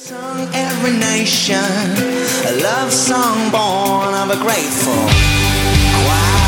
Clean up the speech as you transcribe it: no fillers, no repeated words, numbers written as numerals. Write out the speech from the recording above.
Every nation, a love song born of a grateful choir.